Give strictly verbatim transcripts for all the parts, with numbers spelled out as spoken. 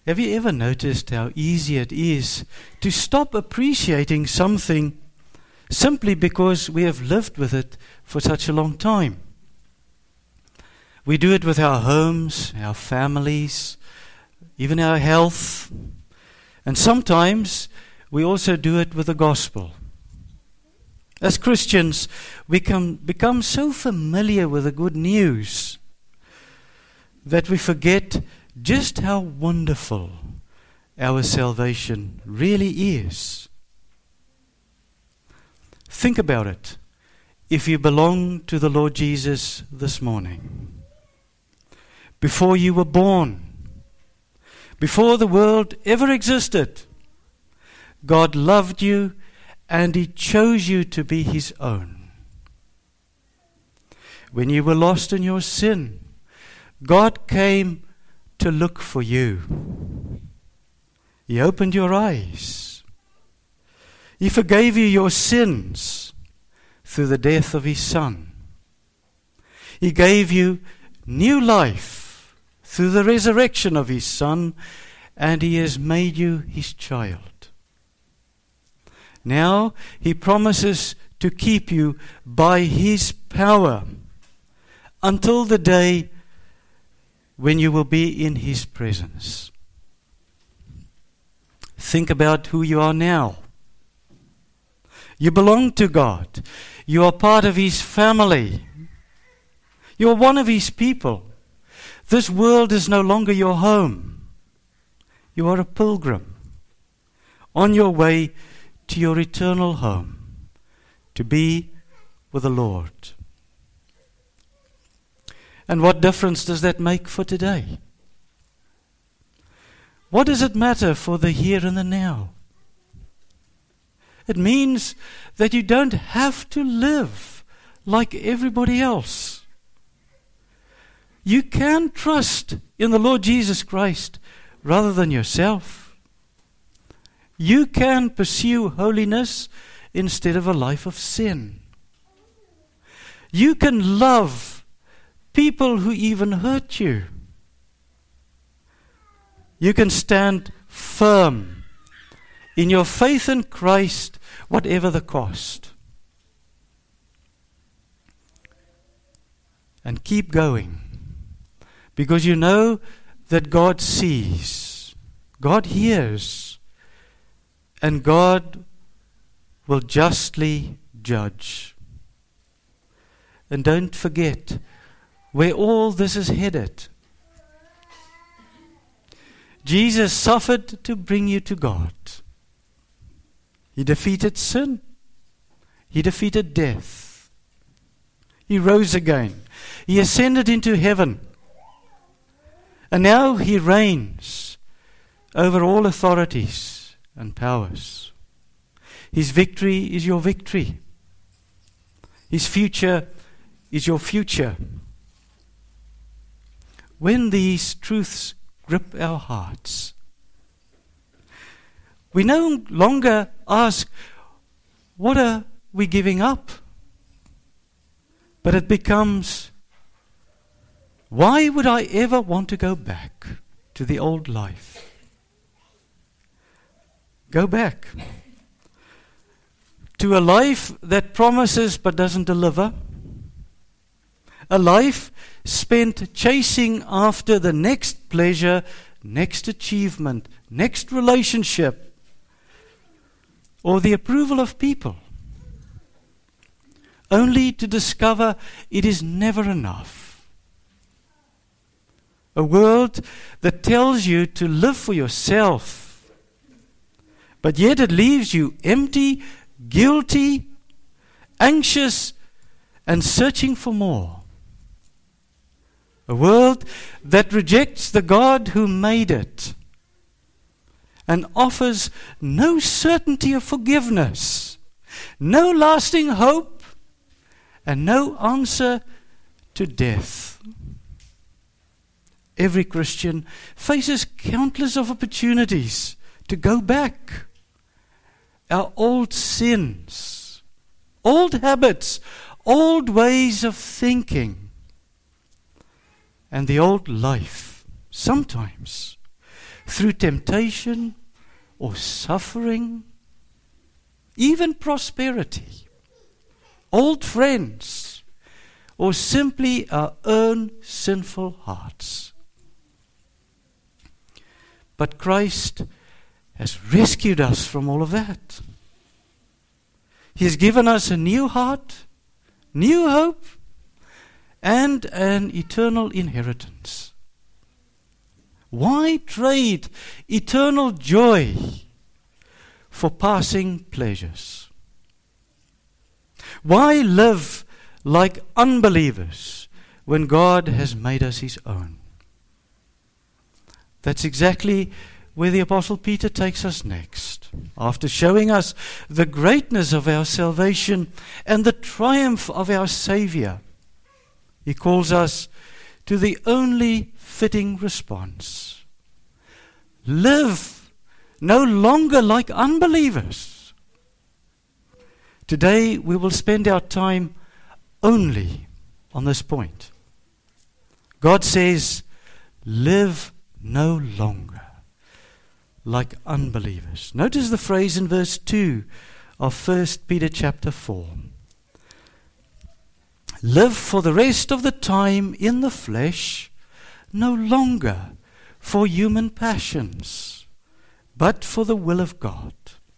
Have you ever noticed how easy it is to stop appreciating something simply because we have lived with it for such a long time? We do it with our homes, our families, even our health. And sometimes we also do it with the gospel. As Christians, we can become so familiar with the good news that we forget just how wonderful our salvation really is. Think about it. If you belong to the Lord Jesus this morning, before you were born, before the world ever existed, God loved you and He chose you to be His own. When you were lost in your sin, God came to look for you. He opened your eyes. He forgave you your sins through the death of His Son. He gave you new life through the resurrection of His Son, and He has made you His child. Now He promises to keep you by His power until the day when you will be in His presence. Think about who you are now. You belong to God. You are part of His family. You are one of His people. This world is no longer your home. You are a pilgrim on your way to your eternal home, to be with the Lord. And what difference does that make for today? What does it matter for the here and the now? It means that you don't have to live like everybody else. You can trust in the Lord Jesus Christ rather than yourself. You can pursue holiness instead of a life of sin. You can love people who even hurt you. You can stand firm in your faith in Christ, whatever the cost. And keep going, because you know that God sees, God hears, and God will justly judge. And don't forget where all this is headed. Jesus suffered to bring you to God. He defeated sin. He defeated death. He rose again. He ascended into heaven. And now He reigns over all authorities and powers. His victory is your victory. His future is your future. When these truths grip our hearts, we no longer ask, what are we giving up? But it becomes, why would I ever want to go back to the old life? Go back to a life that promises but doesn't deliver. A life spent chasing after the next pleasure, next achievement, next relationship, or the approval of people, only to discover it is never enough. A world that tells you to live for yourself, but yet it leaves you empty, guilty, anxious, and searching for more. A world that rejects the God who made it and offers no certainty of forgiveness, no lasting hope, and no answer to death. Every Christian faces countless of opportunities to go back. Our old sins, old habits, old ways of thinking, and the old life sometimes through temptation or suffering, even prosperity, old friends, or simply our own sinful hearts. But Christ has rescued us from all of that. He has given us a new heart, new hope, and an eternal inheritance. Why trade eternal joy for passing pleasures? Why live like unbelievers when God has made us His own? That's exactly where the Apostle Peter takes us next. After showing us the greatness of our salvation and the triumph of our Savior, he calls us to the only fitting response. Live no longer like unbelievers. Today we will spend our time only on this point. God says, live no longer like unbelievers. Notice the phrase in verse two of First Peter chapter four. Live for the rest of the time in the flesh, no longer for human passions, but for the will of God.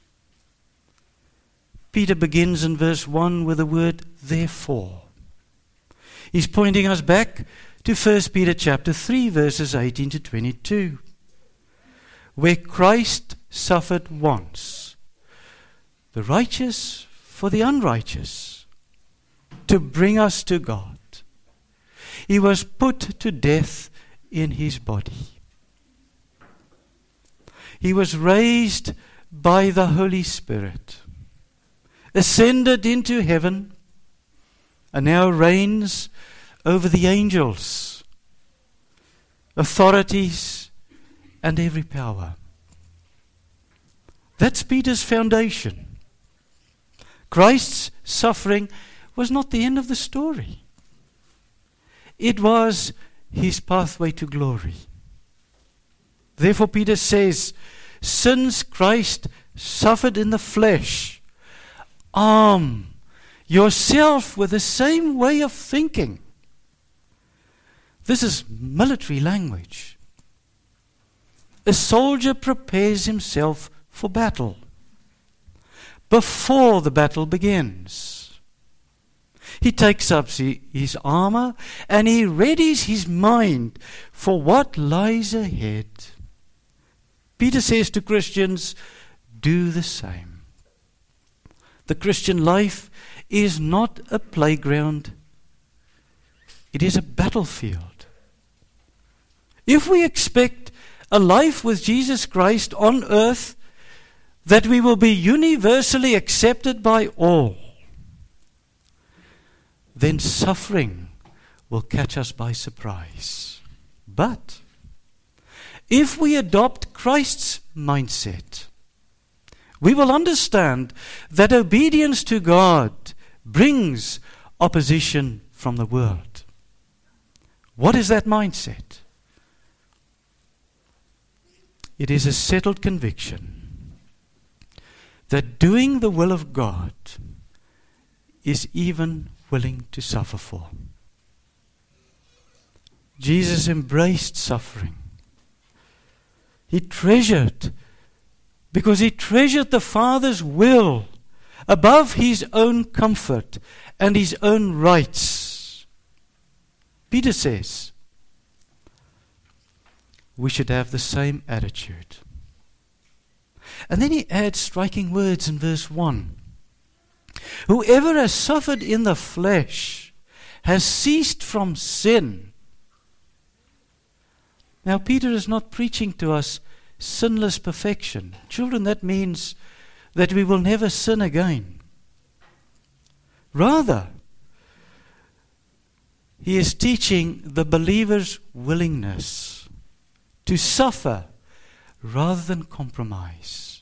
Peter begins in verse one with the word therefore. He's pointing us back to First Peter chapter three, verses eighteen to twenty-two, where Christ suffered once, the righteous for the unrighteous, to bring us to God. He was put to death in His body. He was raised by the Holy Spirit, ascended into heaven, and now reigns over the angels, authorities, and every power. That's Peter's foundation. Christ's suffering was not the end of the story. It was His pathway to glory. Therefore Peter says, since Christ suffered in the flesh, arm yourself with the same way of thinking. This is military language. A soldier prepares himself for battle before the battle begins. He takes up his armor and he readies his mind for what lies ahead. Peter says to Christians, do the same. The Christian life is not a playground. It is a battlefield. If we expect a life with Jesus Christ on earth that we will be universally accepted by all, then suffering will catch us by surprise. But if we adopt Christ's mindset, we will understand that obedience to God brings opposition from the world. What is that mindset? It is a settled conviction that doing the will of God is even willing to suffer for. Jesus embraced suffering. He treasured, because he treasured the Father's will above his own comfort and his own rights. Peter says, we should have the same attitude. And then he adds striking words in verse one. Whoever has suffered in the flesh has ceased from sin. Now, Peter is not preaching to us sinless perfection. Children, that means that we will never sin again. Rather, he is teaching the believer's willingness to suffer rather than compromise,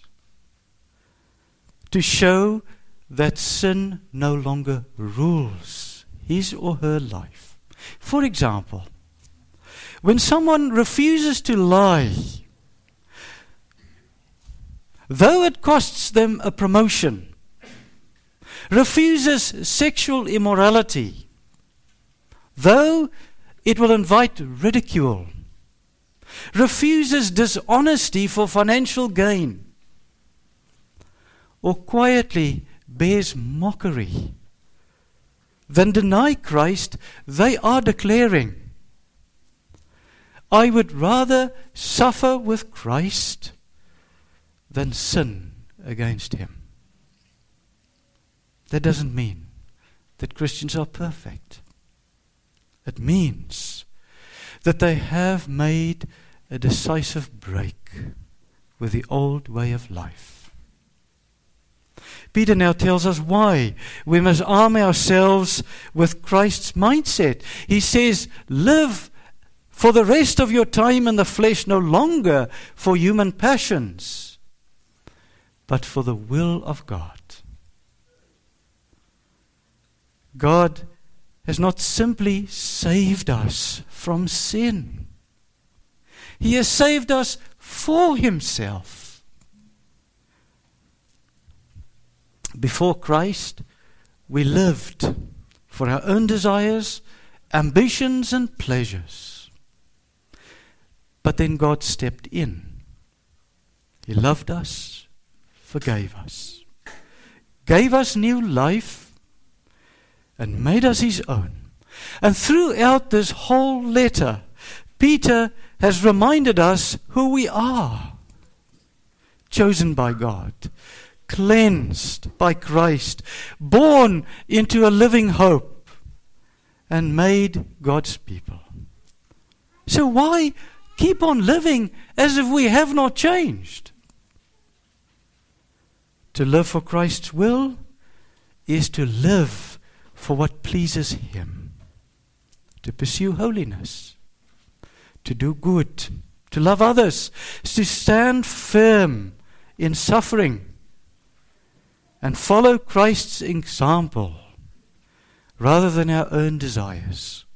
to show that sin no longer rules his or her life. For example, when someone refuses to lie though it costs them a promotion, refuses sexual immorality, though it will invite ridicule, refuses dishonesty for financial gain, or quietly bears mockery, then deny Christ, they are declaring, I would rather suffer with Christ than sin against him. That doesn't mean that Christians are perfect. It means that they have made a decisive break with the old way of life. Peter now tells us why we must arm ourselves with Christ's mindset. He says, live for the rest of your time in the flesh no longer for human passions, but for the will of God. God has not simply saved us from sin. He has saved us for himself. Before Christ, we lived for our own desires, ambitions, and pleasures. But then God stepped in. He loved us, forgave us, gave us new life, and made us his own. And throughout this whole letter, Peter has reminded us who we are. Chosen by God, cleansed by Christ, born into a living hope, and made God's people. So why keep on living as if we have not changed? To live for Christ's will is to live for what pleases him, to pursue holiness, to do good, to love others, to stand firm in suffering, and follow Christ's example rather than our own desires.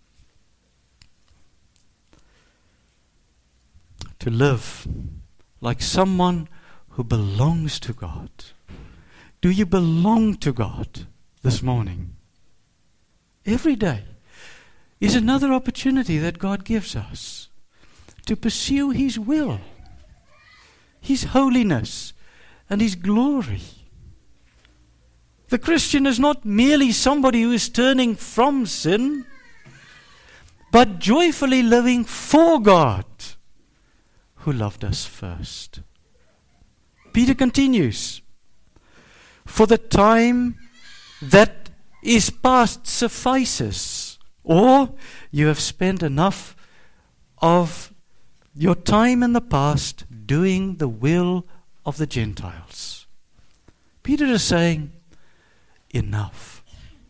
To live like someone who belongs to God. Do you belong to God this morning? Every day is another opportunity that God gives us to pursue his will, his holiness, and his glory. The Christian is not merely somebody who is turning from sin, but joyfully living for God, who loved us first. Peter continues, for the time that is past suffices, or you have spent enough of your time in the past doing the will of the Gentiles. Peter is saying, enough.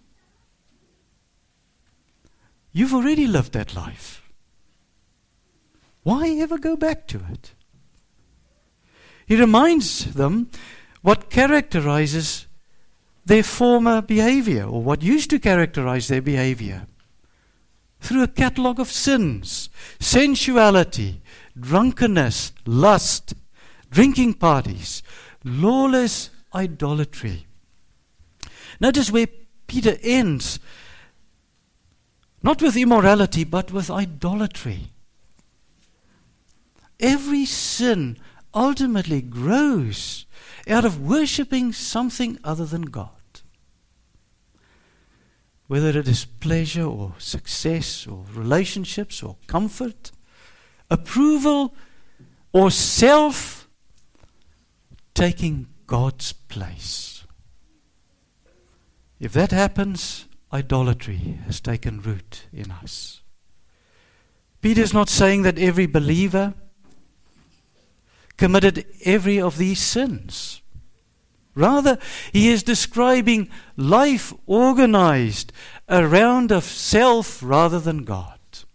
You've already lived that life. Why ever go back to it? He reminds them what characterizes their former behavior, or what used to characterize their behavior, through a catalogue of sins, sensuality, drunkenness, lust, drinking parties, lawless idolatry. Notice where Peter ends, not with immorality, but with idolatry. Every sin ultimately grows out of worshipping something other than God. Whether it is pleasure or success or relationships or comfort, approval or self, taking God's place. If that happens, idolatry has taken root in us. Peter is not saying that every believer committed every of these sins. Rather, he is describing life organized around of self rather than God.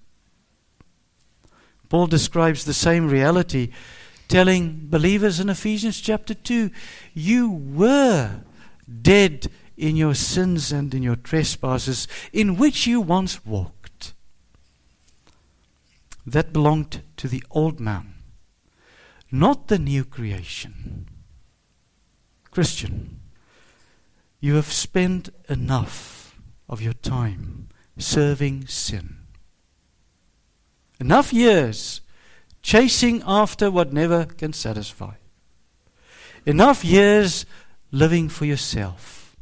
Paul describes the same reality, telling believers in Ephesians chapter two, you were dead in your sins and in your trespasses, in which you once walked. That belonged to the old man, not the new creation. Christian, you have spent enough of your time serving sin. Enough years chasing after what never can satisfy. Enough years living for yourself.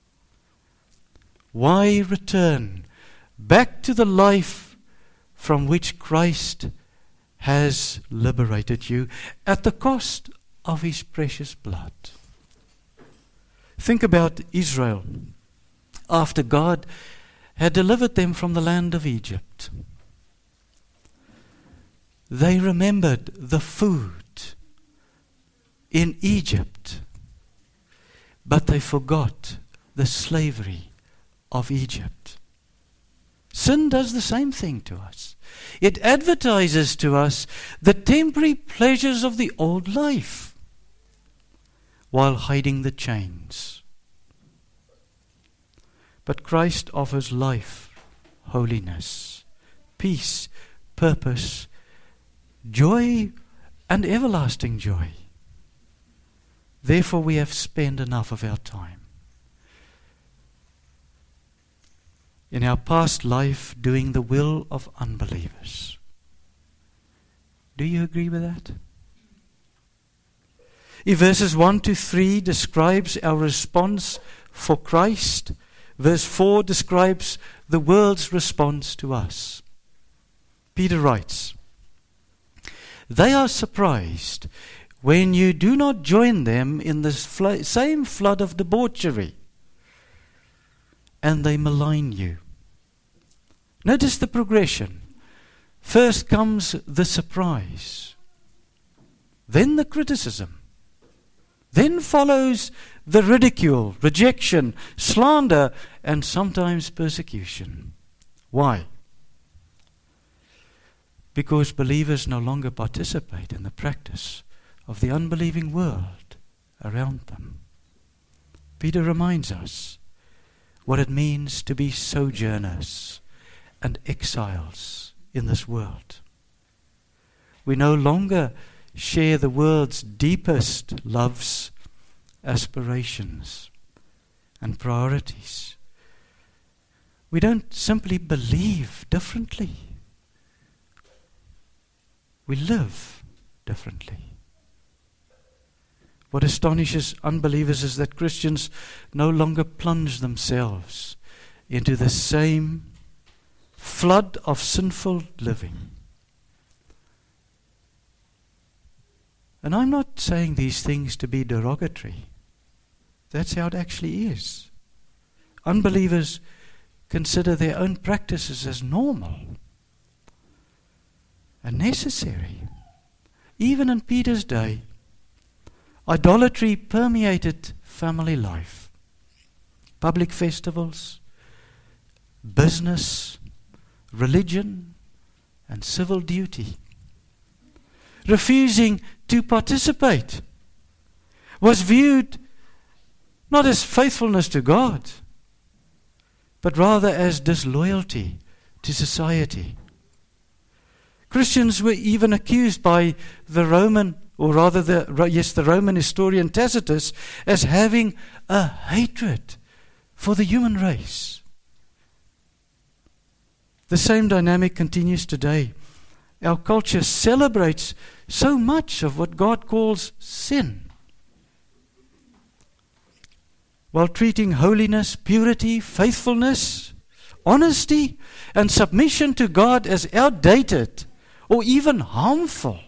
Why return back to the life from which Christ has liberated you at the cost of His precious blood? Think about Israel after God had delivered them from the land of Egypt. They remembered the food in Egypt, but they forgot the slavery of Egypt. Sin does the same thing to us. It advertises to us the temporary pleasures of the old life while hiding the chains. But Christ offers life, holiness, peace, purpose, joy, and everlasting joy. Therefore we have spent enough of our time in our past life doing the will of unbelievers. Do you agree with that? If verses one to three describes our response for Christ, verse four describes the world's response to us. Peter writes, "They are surprised when you do not join them in the fl- same flood of debauchery, and they malign you." Notice the progression. First comes the surprise, then the criticism, then follows the ridicule, rejection, slander, and sometimes persecution. Why? Because believers no longer participate in the practice of the unbelieving world around them. Peter reminds us what it means to be sojourners and exiles in this world. We no longer share the world's deepest loves, aspirations, and priorities. We don't simply believe differently. We live differently. What astonishes unbelievers is that Christians no longer plunge themselves into the same flood of sinful living. And I'm not saying these things to be derogatory. That's how it actually is. Unbelievers consider their own practices as normal and necessary. Even in Peter's day, idolatry permeated family life, public festivals, business, religion, and civil duty. Refusing to participate was viewed not as faithfulness to God, but rather as disloyalty to society. Christians were even accused by the Roman, or rather the yes, the Roman historian Tacitus, as having a hatred for the human race. The same dynamic continues today. Our culture celebrates so much of what God calls sin, while treating holiness, purity, faithfulness, honesty, and submission to God as outdated or even harmful.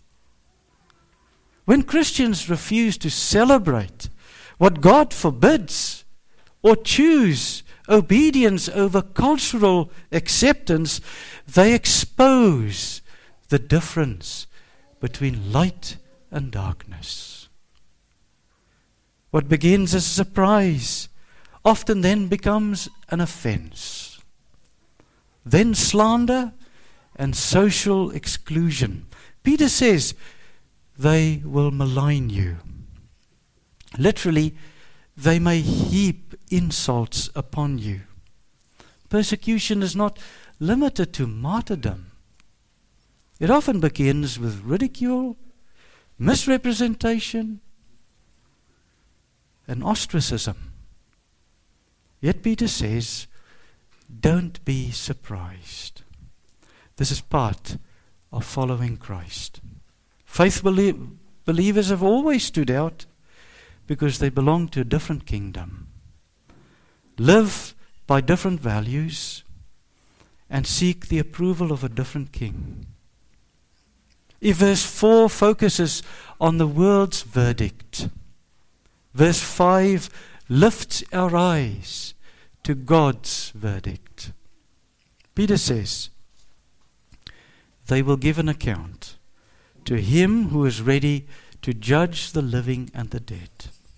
When Christians refuse to celebrate what God forbids or choose obedience over cultural acceptance, they expose the difference between light and darkness. What begins as a surprise often then becomes an offense, then slander and social exclusion. Peter says, they will malign you. Literally, they may heap insults upon you. Persecution is not limited to martyrdom. It often begins with ridicule, misrepresentation, and ostracism. Yet Peter says, don't be surprised. This is part of following Christ. Faith belie- believers have always stood out because they belong to a different kingdom, live by different values, and seek the approval of a different king. If verse four focuses on the world's verdict, verse five lifts our eyes to God's verdict. Peter says, they will give an account to him who is ready to judge the living and the dead.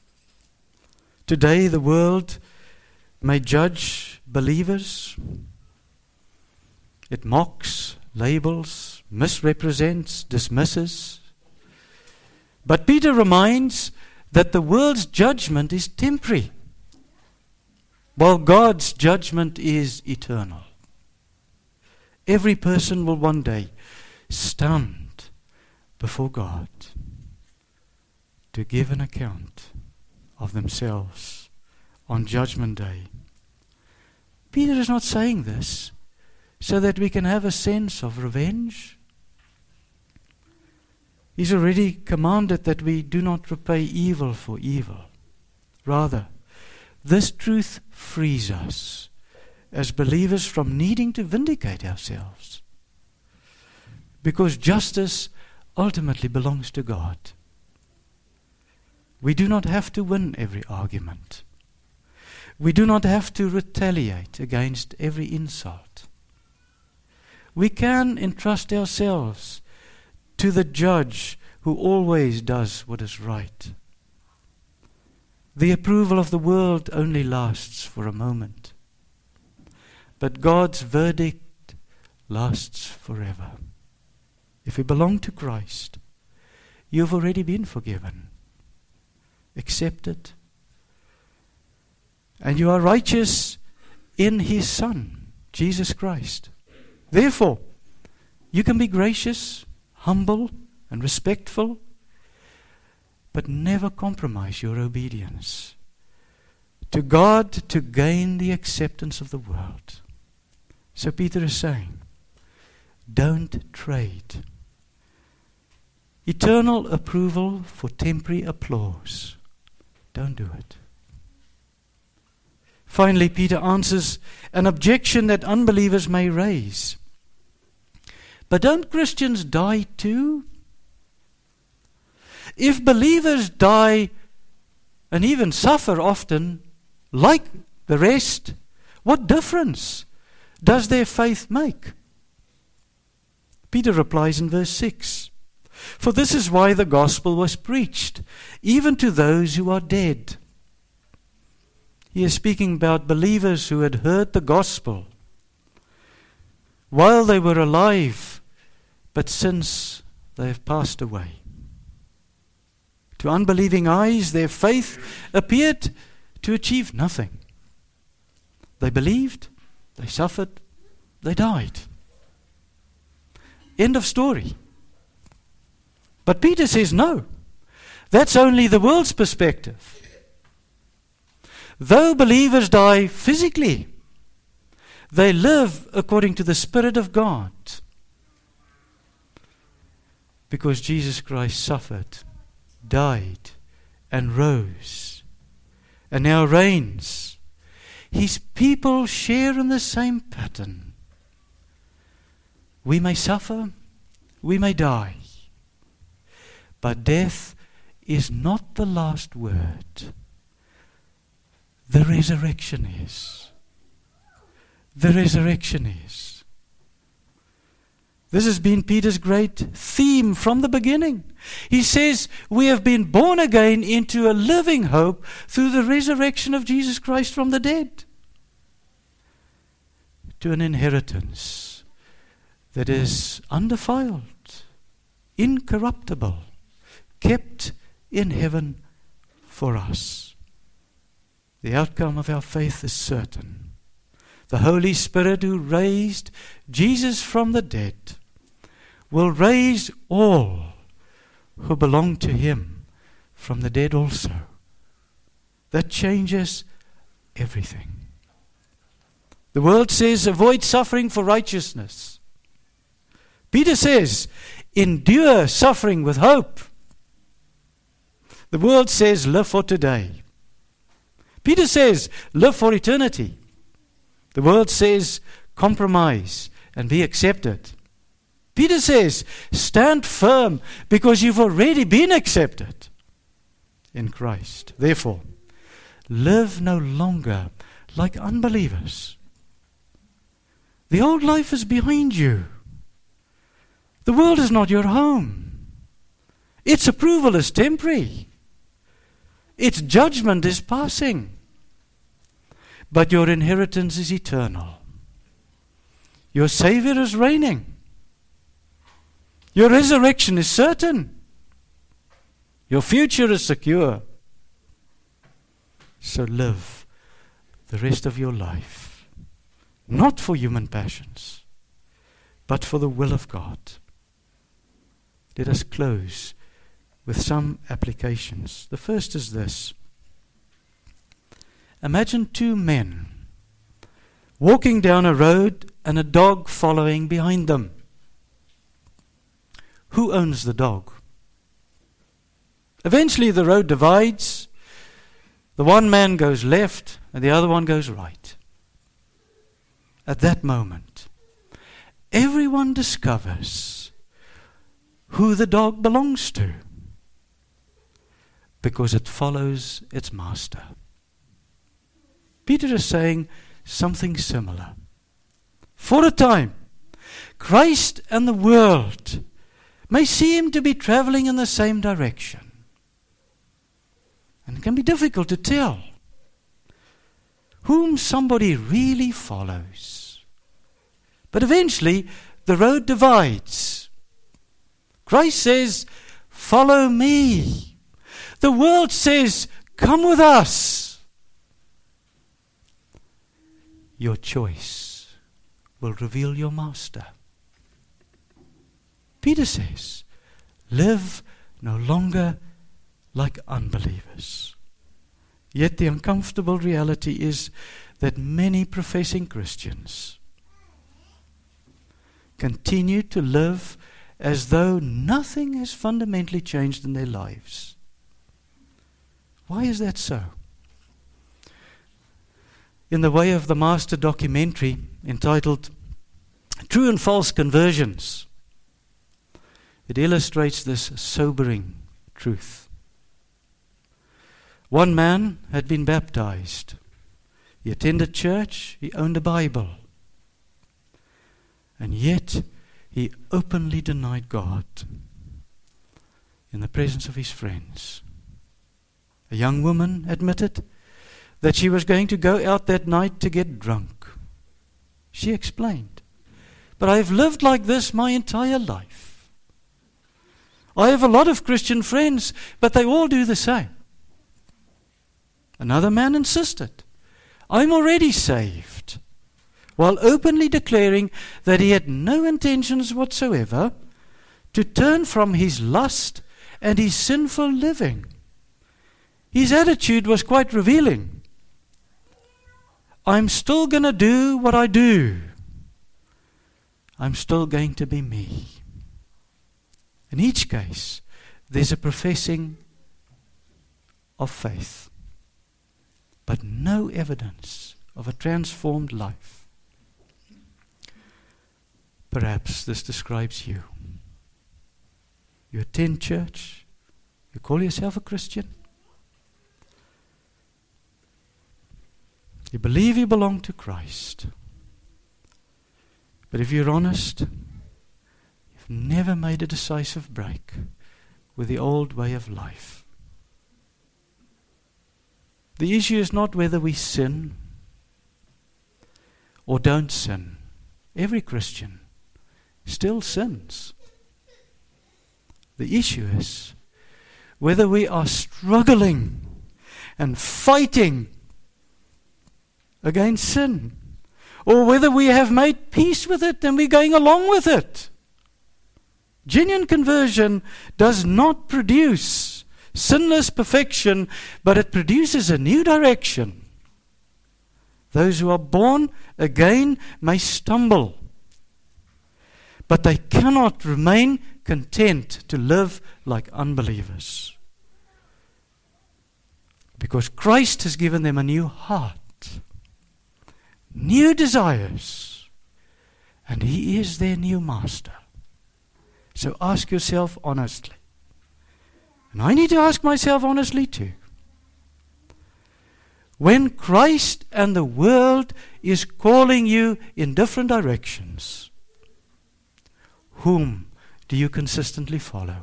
Today the world may judge believers. It mocks, labels, misrepresents, dismisses. But Peter reminds that the world's judgment is temporary, while God's judgment is eternal. Every person will one day stand before God to give an account of themselves on Judgment Day. Peter is not saying this so that we can have a sense of revenge. He's already commanded that we do not repay evil for evil. Rather, this truth frees us as believers from needing to vindicate ourselves, because justice ultimately belongs to God. We do not have to win every argument. We do not have to retaliate against every insult. We can entrust ourselves to the judge who always does what is right. The approval of the world only lasts for a moment, but God's verdict lasts forever. If you belong to Christ, you've already been forgiven, accepted, and you are righteous in His Son, Jesus Christ. Therefore, you can be gracious, humble, and respectful, but never compromise your obedience to God to gain the acceptance of the world. So Peter is saying, don't trade eternal approval for temporary applause. Don't do it. Finally, Peter answers an objection that unbelievers may raise. But don't Christians die too? If believers die and even suffer often, like the rest, what difference does their faith make? Peter replies in verse six, for this is why the gospel was preached, even to those who are dead. He is speaking about believers who had heard the gospel while they were alive, but since they have passed away. To unbelieving eyes, their faith appeared to achieve nothing. They believed, they suffered, they died. End of story. But Peter says no. That's only the world's perspective. Though believers die physically, they live according to the Spirit of God, because Jesus Christ suffered, died, and rose, and now reigns. His people share in the same pattern. We may suffer, we may die, but death is not the last word. The resurrection is. The resurrection is. This has been Peter's great theme from the beginning. He says we have been born again into a living hope through the resurrection of Jesus Christ from the dead, to an inheritance that is undefiled, incorruptible, kept in heaven for us. The outcome of our faith is certain. The Holy Spirit who raised Jesus from the dead will raise all who belong to Him from the dead also. that changes everything. The world says, avoid suffering for righteousness. Peter says, endure suffering with hope. The world says, live for today. Peter says, live for eternity. The world says, compromise and be accepted. Peter says, stand firm because you've already been accepted in Christ. Therefore, live no longer like unbelievers. The old life is behind you. The world is not your home. Its approval is temporary. Its judgment is passing. But your inheritance is eternal. Your Savior is reigning. Your resurrection is certain. Your future is secure. So live the rest of your life, not for human passions, but for the will of God. Let us close with some applications. The first is this. Imagine two men walking down a road and a dog following behind them. Who owns the dog? Eventually the road divides. The one man goes left and the other one goes right. At that moment, everyone discovers who the dog belongs to because it follows its master. Peter is saying something similar. For a time, Christ and the world may seem to be traveling in the same direction. And it can be difficult to tell whom somebody really follows. But eventually, the road divides. Christ says, follow me. The world says, come with us. Your choice will reveal your master. Peter says, live no longer like unbelievers. Yet the uncomfortable reality is that many professing Christians continue to live as though nothing has fundamentally changed in their lives. Why is that so? In the Way of the Master documentary entitled True and False Conversions, it illustrates this sobering truth. One man had been baptized. He attended church. He owned a Bible. And yet, he openly denied God in the presence of his friends. A young woman admitted that she was going to go out that night to get drunk. She explained, but I have lived like this my entire life. I have a lot of Christian friends, but they all do the same. Another man insisted, I'm already saved, while openly declaring that he had no intentions whatsoever to turn from his lust and his sinful living. His attitude was quite revealing. I'm still going to do what I do. I'm still going to be me. In each case, there's a professing of faith, but no evidence of a transformed life. Perhaps this describes you. You attend church, you call yourself a Christian, you believe you belong to Christ, but if you're honest, you've never made a decisive break with the old way of life. The issue is not whether we sin or don't sin. Every Christian still sins. The issue is whether we are struggling and fighting against sin, or whether we have made peace with it and we're going along with it. Genuine conversion does not produce sinless perfection, but it produces a new direction. Those who are born again may stumble, but they cannot remain content to live like unbelievers, because Christ has given them a new heart, new desires, and He is their new master. So ask yourself honestly, and I need to ask myself honestly too. When Christ and the world is calling you in different directions, whom do you consistently follow?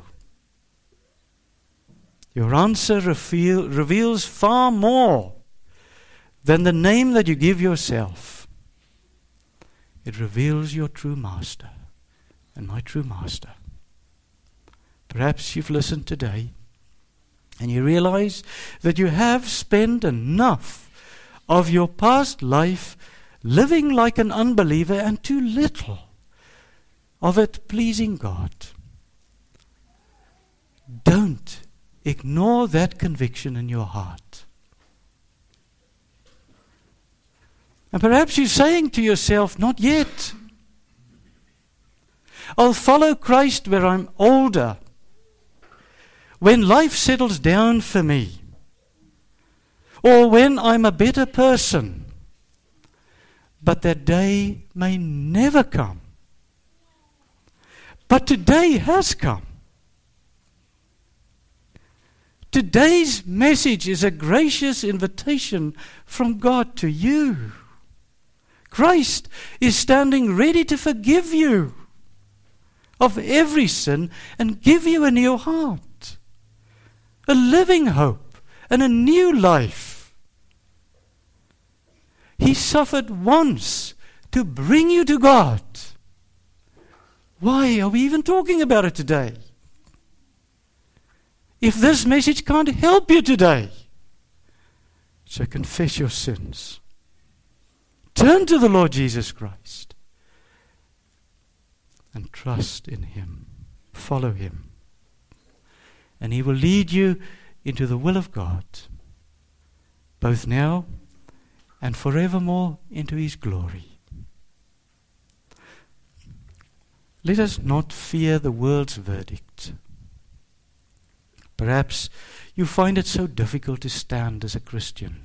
Your answer reveal, reveals far more than the name that you give yourself. It reveals your true master and my true master. Perhaps you've listened today and you realize that you have spent enough of your past life living like an unbeliever and too little of it pleasing God. Don't ignore that conviction in your heart. And perhaps you're saying to yourself, not yet. I'll follow Christ where I'm older, when life settles down for me, or when I'm a better person. But that day may never come. But today has come. Today's message is a gracious invitation from God to you. Christ is standing ready to forgive you of every sin and give you a new heart, a living hope, and a new life. He suffered once to bring you to God. Why are we even talking about it today? If this message can't help you today, so confess your sins. Turn to the Lord Jesus Christ and trust in Him. Follow Him. And He will lead you into the will of God, both now and forevermore into His glory. Let us not fear the world's verdict. Perhaps you find it so difficult to stand as a Christian.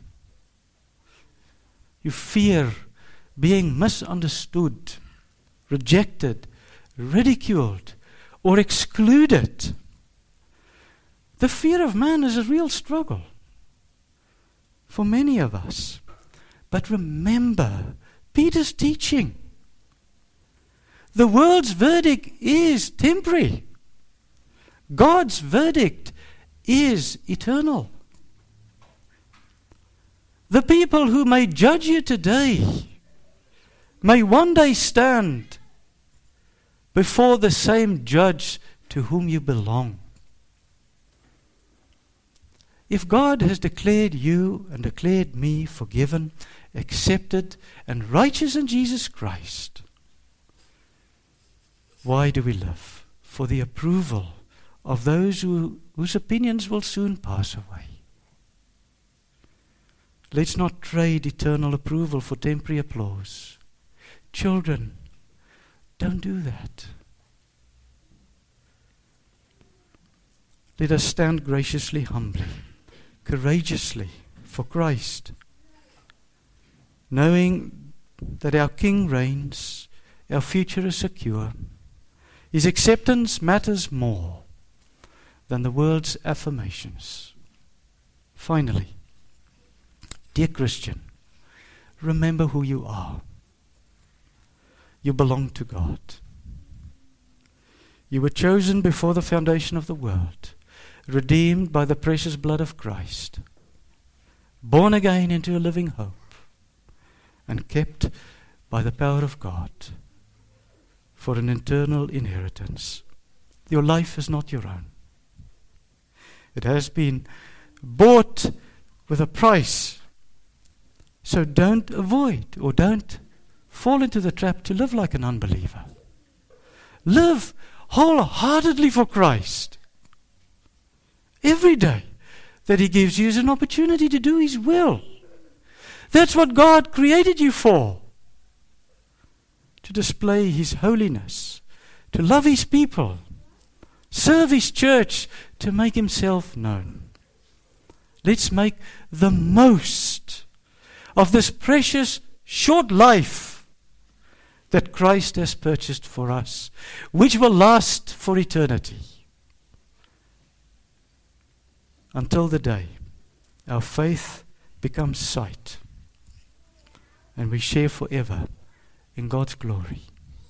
You fear being misunderstood, rejected, ridiculed, or excluded. The fear of man is a real struggle for many of us. But remember Peter's teaching. The world's verdict is temporary. God's verdict is eternal. The people who may judge you today may one day stand before the same judge to whom you belong. If God has declared you and declared me forgiven, accepted, and righteous in Jesus Christ, why do we live? For the approval of those who, whose opinions will soon pass away. Let's not trade eternal approval for temporary applause. Children, don't do that. Let us stand graciously, humbly, courageously for Christ, knowing that our King reigns, our future is secure. His acceptance matters more than the world's affirmations. Finally, dear Christian, remember who you are. You belong to God. You were chosen before the foundation of the world, redeemed by the precious blood of Christ, born again into a living hope, and kept by the power of God for an eternal inheritance. Your life is not your own. It has been bought with a price. So don't avoid or don't fall into the trap to live like an unbeliever. Live wholeheartedly for Christ. Every day that He gives you is an opportunity to do His will. That's what God created you for. To display His holiness, to love His people, serve His church, to make Himself known. Let's make the most of this precious short life that Christ has purchased for us, which will last for eternity. Until the day our faith becomes sight and we share forever in God's glory.